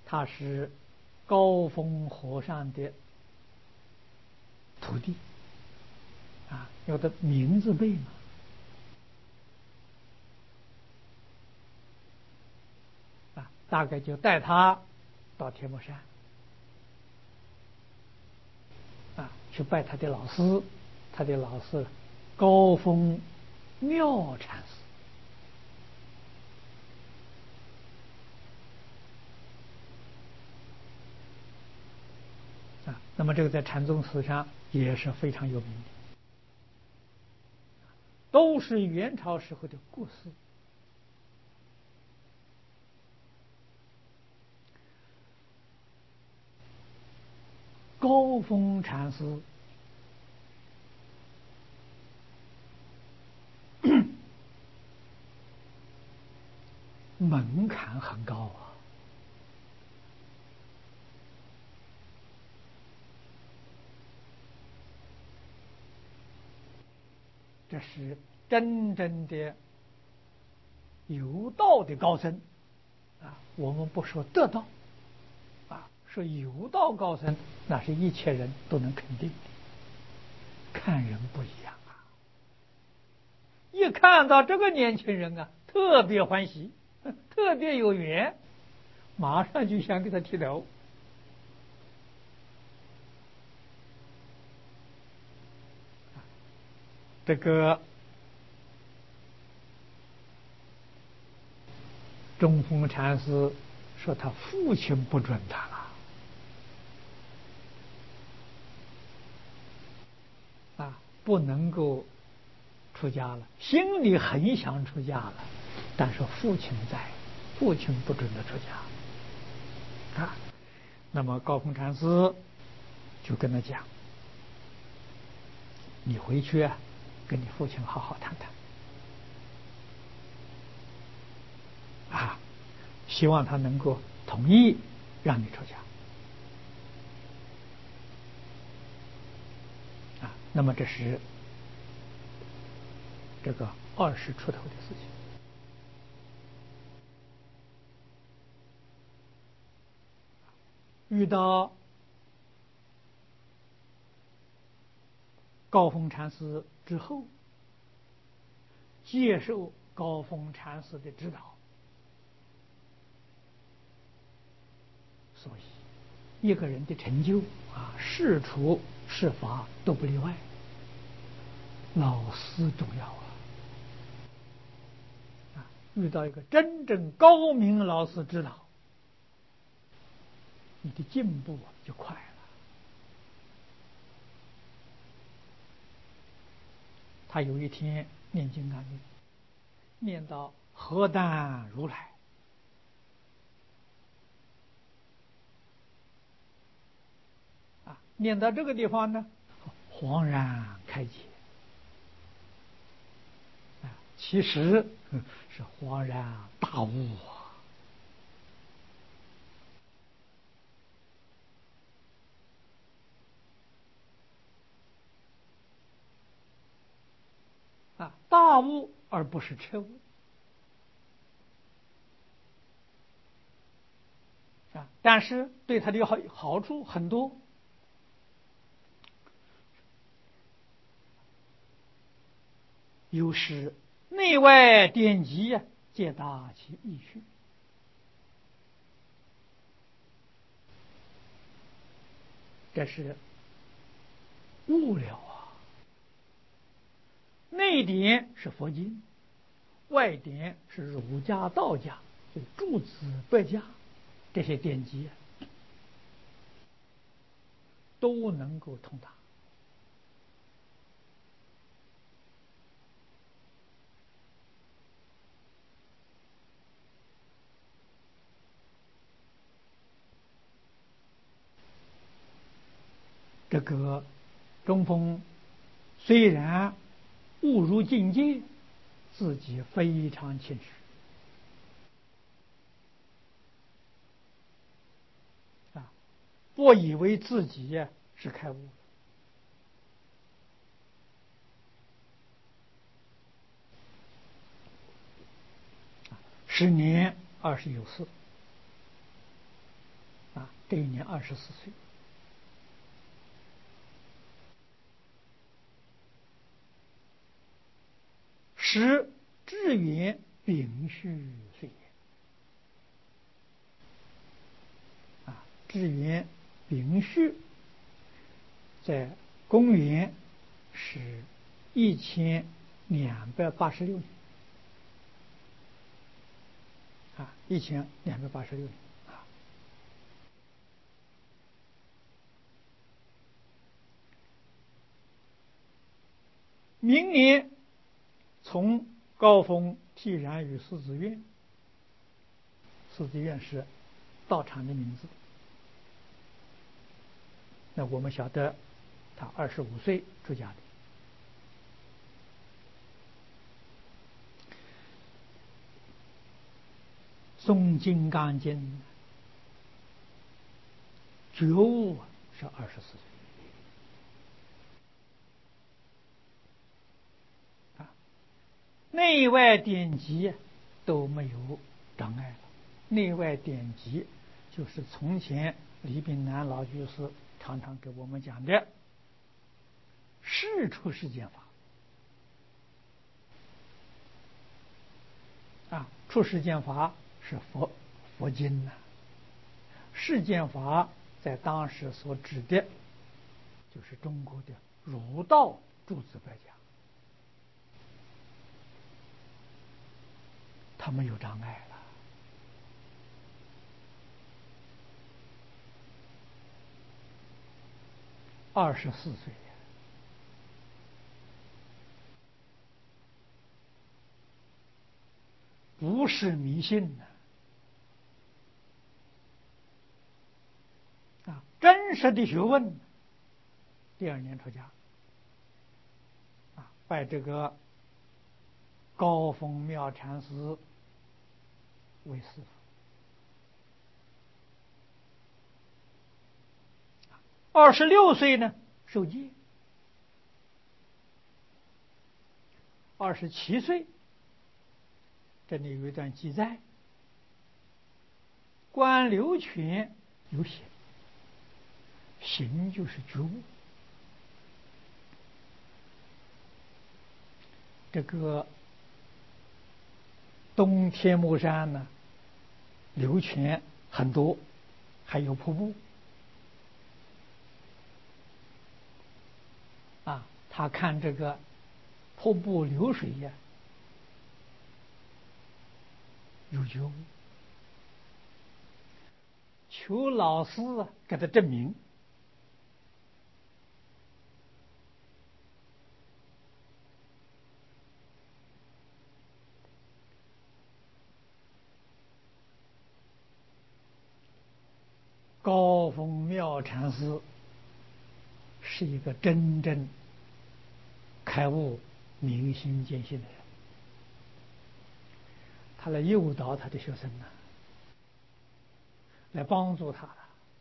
他是高峰和尚的徒弟有的名字背嘛。大概就带他到天目山去拜他的老师，他的老师高峰妙禅师。那么这个在禅宗史上也是非常有名的，都是元朝时候的故事。高峰禅师门槛很高这是真正的有道的高僧我们不说得道说有道高僧，那是一切人都能肯定的。看人不一样一看到这个年轻人特别欢喜，特别有缘，马上就想给他剃头。这个中峰禅师说他父亲不准他了不能够出家了，心里很想出家了，但是父亲在，父亲不准他出家那么高峰禅师就跟他讲，你回去跟你父亲好好谈谈希望他能够同意让你出家那么这是这个20出头的事情。遇到高峰禅师之后，接受高峰禅师的指导，所以一个人的成就是处是法都不例外，老师重要遇到一个真正高明老师指导，你的进步就快了。他有一天念经经，念到何丹如来念到这个地方呢，恍然开解其实是恍然大悟大悟而不是彻悟但是对他的好处很多。有时内外典籍皆达其意趣，这是悟了内典是佛经，外典是儒家道家，就诸子百家这些典籍都能够通达。这个中峰虽然误入境界，自己非常清楚不以为自己是开悟10年20有4 这一年24岁。时至元丙戌岁年，至元丙戌在公元是1286年，1286年。明年从高峰剃然于狮子院，狮子院是道场的名字。那我们晓得他25岁出家的。诵金刚经觉悟是24岁。内外典籍都没有障碍了。内外典籍就是从前李炳南老居士常常给我们讲的世出世间法。出世间法是佛经呐，世间法在当时所指的就是中国的儒道诸子百家，他没有障碍了。24岁，不是迷信真实的学问。第2年出家，拜这个高峰妙禅师为师父。26岁呢受戒。27岁，这里有一段记载，观流泉有行，行就是觉悟。这个东天目山呢，流泉很多，还有瀑布。他看这个瀑布流水呀，有觉悟，求老师给他证明。高峰妙禅师是一个真正开悟明心见性的人，他来诱导他的学生来帮助他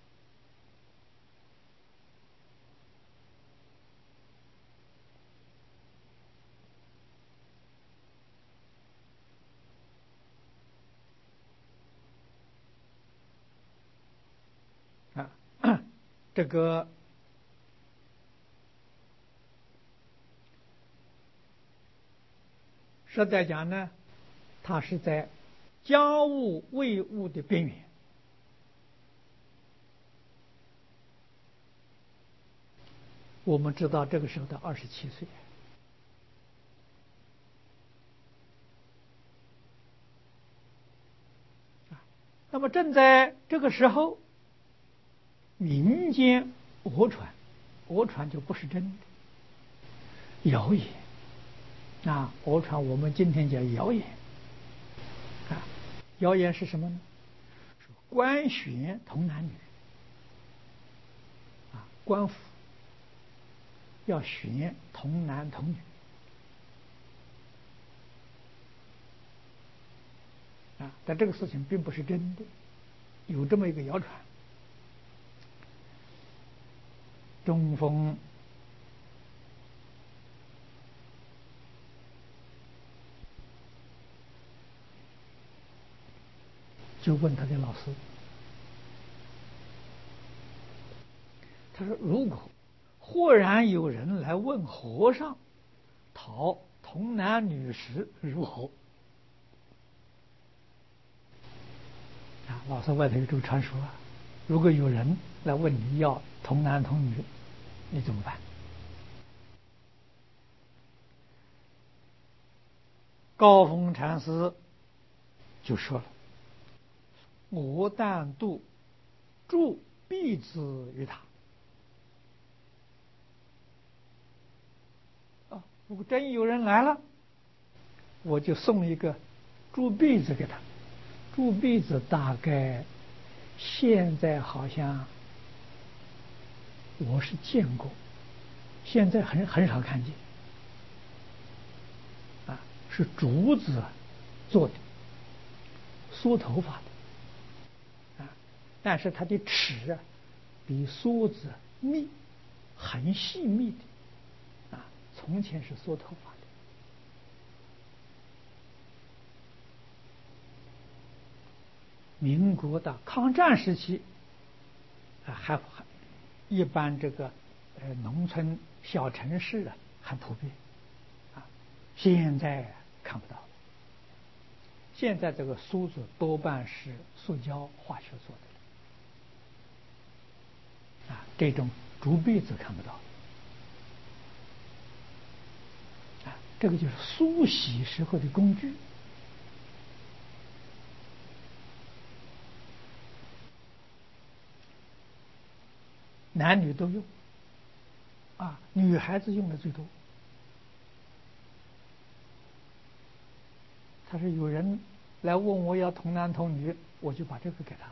这个实在讲呢，他是在家务未悟的边缘。我们知道这个时候的27岁，那么正在这个时候，民间讹传就不是真的，谣言。讹传我们今天讲谣言。谣言是什么呢？官选同男女，官府要选同男同女。但这个事情并不是真的，有这么一个谣传。中风就问他的老师他说：“如果忽然有人来问和尚，讨童男女时如何？”啊，老师外头有这个传说啊，如果有人来问你要童男童女，你怎么办？高峰禅师就说了：“我但度铸币子于他。”啊，如果真有人来了，我就送一个铸币子给他。铸币子大概现在好像我是见过，现在很少看见。啊，是竹子做的，梳头发的。啊，但是它的齿啊，比梳子密，很细密的。啊，从前是梳头发的。民国的抗战时期，还一般这个农村小城市啊还普遍。啊，现在看不到了。现在这个梳子多半是塑胶化学做的。啊，这种竹篦子看不到。啊，这个就是梳洗时候的工具。男女都用。啊，女孩子用的最多。他说有人来问我要童男童女，我就把这个给他了。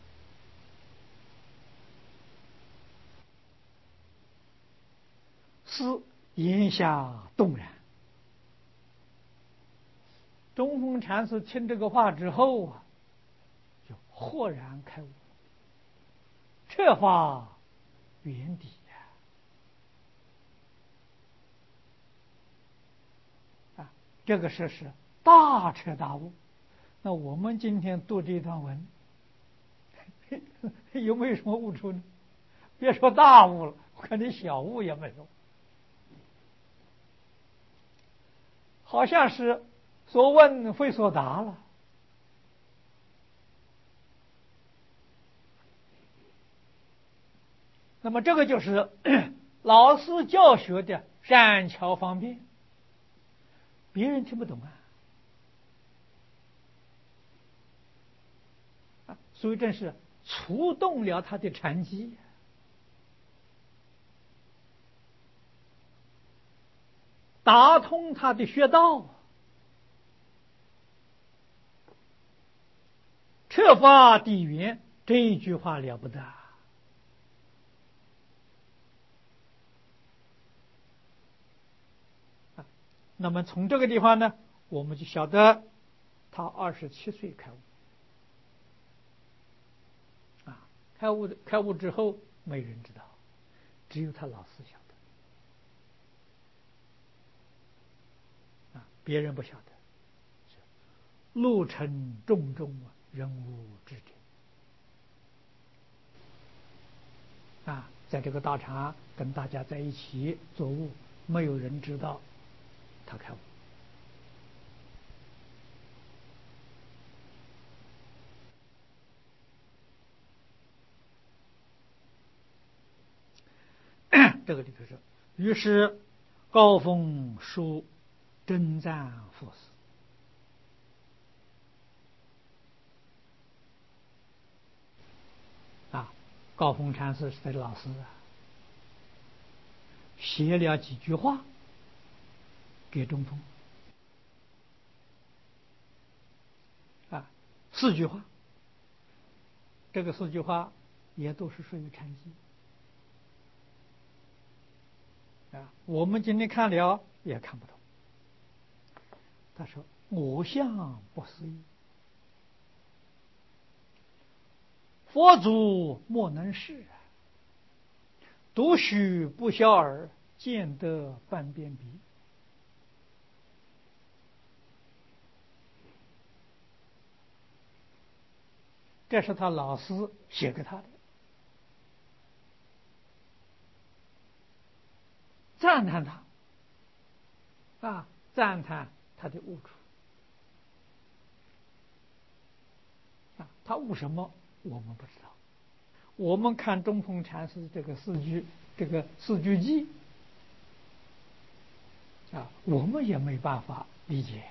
是言下动然。中峰禅师听这个话之后啊，就豁然开悟，彻发圆底呀！啊，这个是大彻大悟。那我们今天读这段文，有没有什么悟出呢？别说大悟了，我看你小悟也没有。好像是所问非所答了。那么这个就是老师教学的善巧方便，别人听不懂啊，所以这是触动了他的禅机，打通他的穴道，彻发地缘。这一句话了不得啊！那么从这个地方呢，我们就晓得他27岁开悟。啊，开悟之后没人知道，只有他老师晓得。啊，别人不晓得。路程重重啊，人无知者。啊，在这个道场跟大家在一起做悟，没有人知道他开悟。这个里头说，于是高峰书征赞佛师。啊，高峰禅师是他的老师啊，写了几句话给中峰。啊，4句话。这个4句话也都是属于禅机。啊，我们今天看了也看不懂。他说：“我相不思议，佛祖莫能视，独须不肖耳，见得半边鼻。”这是他老师写给他的。 赞叹他，赞叹他的悟处。他悟什么我们不知道。我们看中峰禅师这个四句偈我们也没办法理解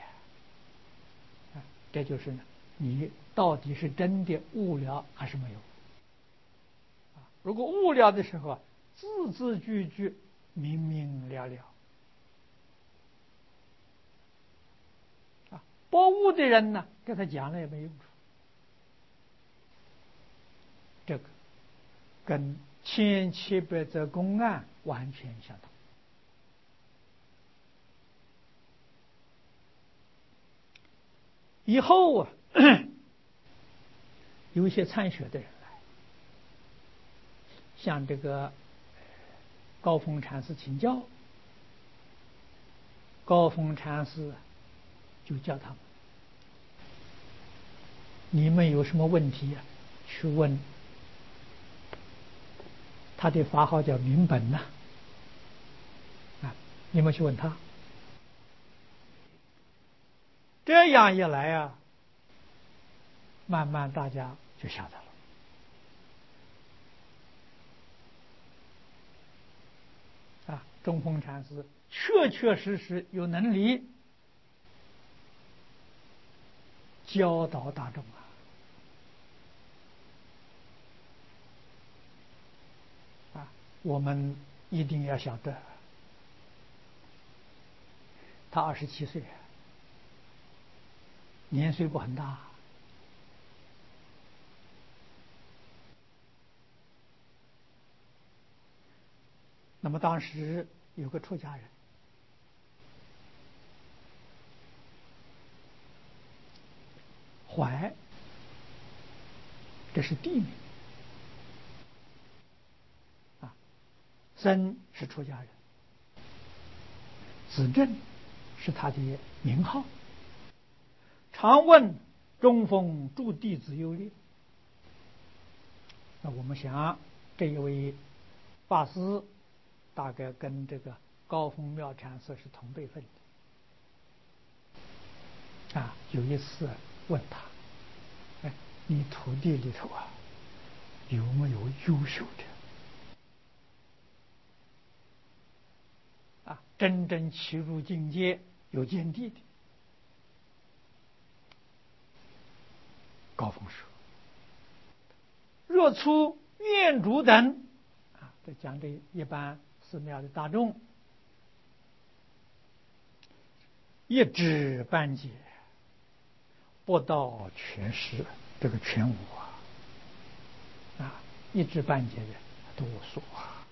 这就是呢，你到底是真的悟了还是没有？如果悟了的时候字字句句明明了了不悟的人呢，跟他讲了也没用处。这个跟1700则公案完全相同。以后有一些参学的人来，向这个高峰禅师请教，高峰禅师就叫他们：你们有什么问题去问他的法号叫明本你们去问他。这样一来慢慢大家就晓得了中峰禅师确确实实有能力教导大众我们一定要晓得，他27岁，年岁不很大。那么当时有个出家人，怀，这是地名僧是出家人，子正是他的名号。常问中峰诸弟子优劣。那我们想，这一位法师大概跟这个高峰妙禅师是同辈分的有一次问他：你徒弟里头有没有优秀的真正起入境界有见地的？高峰说：若出院主等这讲的一般寺庙的大众，一知半解，不到全失。这个全无一知半解的都无所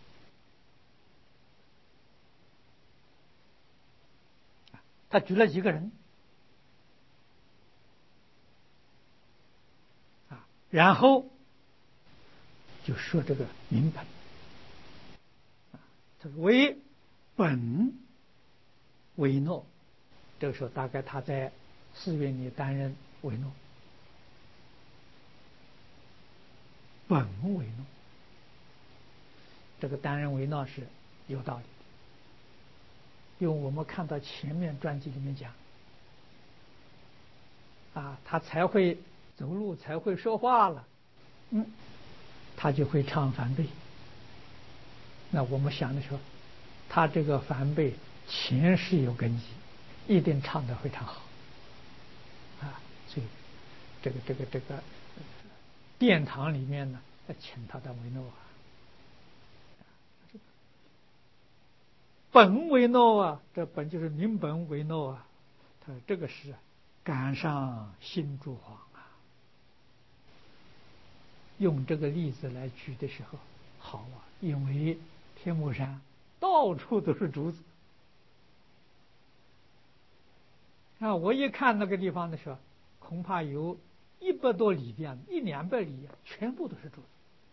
他举了几个人然后就说这个明本这个为本维诺。这个时候大概他在寺院里担任维诺，本维诺。这个担任维诺是有道理的，因为我们看到前面传记里面讲他才会走路，才会说话了他就会唱梵呗。那我们想的时候，他这个梵呗前世有根基，一定唱得非常好所以这个殿堂里面呢请他当维诺本维诺这本就是明本维诺他这个是赶上新珠黄用这个例子来举的时候好因为天目山到处都是竹子我一看那个地方的时候，恐怕有100多里地100-200里全部都是竹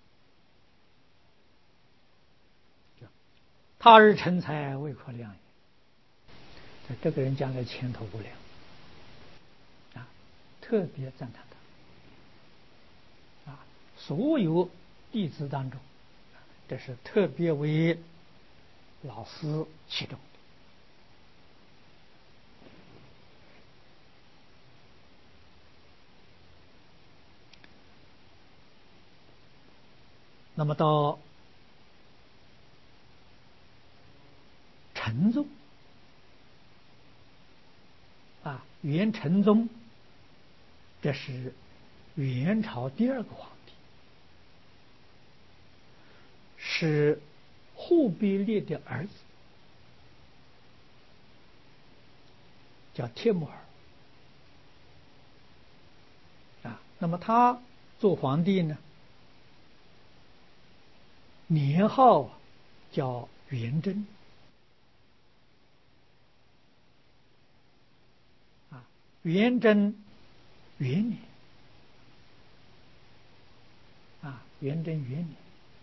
子。他日成才未可量也，这个人将来前途无量特别赞叹他所有弟子当中，这是特别为老师启动的。那么到成宗元成宗，这是元朝第二个皇帝，是忽必烈的儿子，叫帖木儿那么他做皇帝呢，年号叫元贞元贞元年元贞元年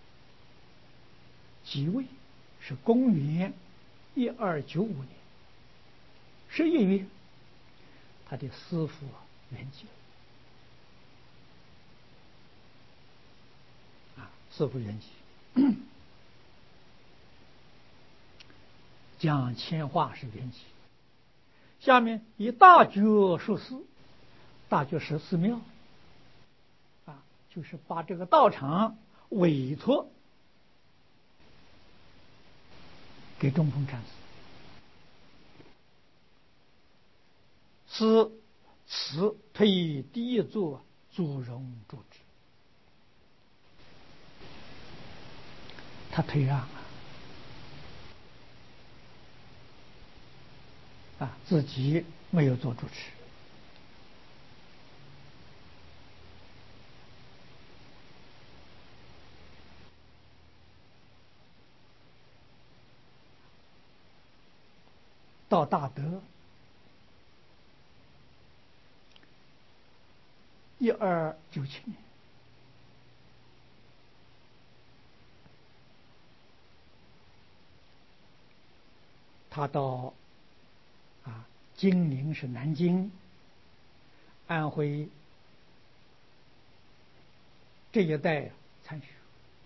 即位，是公元1295年11月，他的师父圆寂师父圆寂，讲迁化是圆寂。下面以大觉术士，大觉是寺庙就是把这个道场委托给中峰禅师，此推第一座祖荣住址，他退让自己没有做主持。到大德1297年，他到金陵是南京、安徽这一带参学。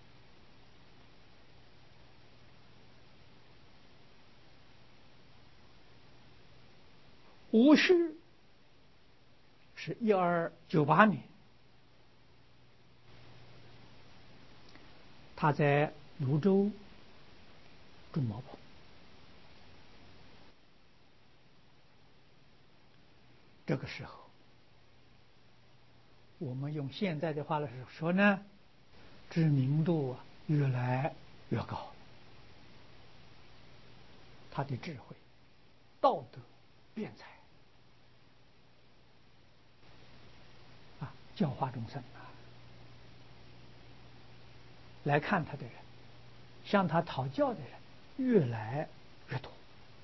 戊戌是1298年，他在泸州住茅棚。这个时候，我们用现在的话来说呢，知名度越来越高，他的智慧、道德、辩才教化众生来看他的人，向他讨教的人越来越多。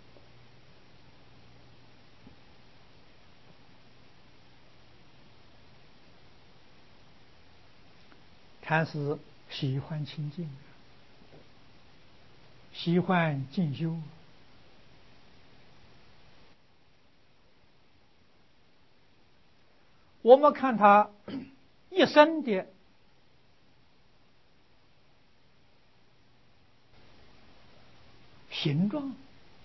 禅师喜欢清净，喜欢进修。我们看他一生的形状，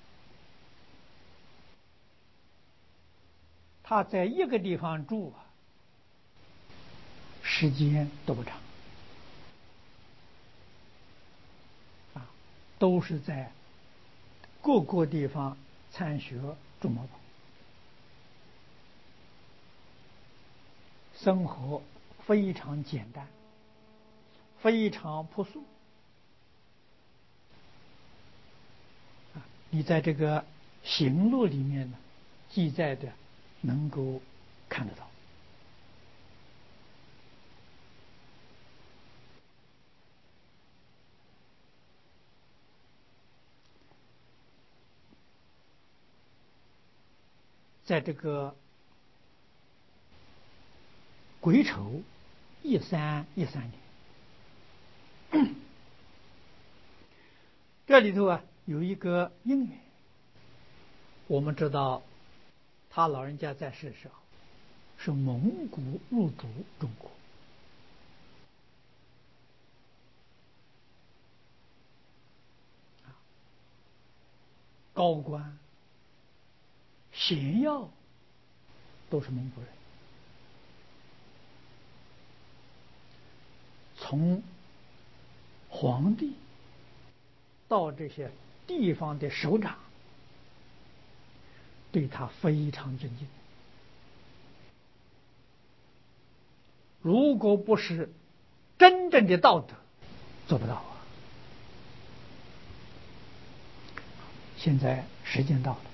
他在一个地方住时间都不长都是在各个地方参学住茅棚，生活非常简单，非常朴素你在这个行录里面呢记载的能够看得到。在这个癸丑1313年，这里头有一个因缘。我们知道他老人家在世的时候是蒙古入主中国， 高官、贤要都是蒙古人。从皇帝到这些地方的首长，对他非常尊敬。如果不是真正的道德，做不到啊。现在时间到了。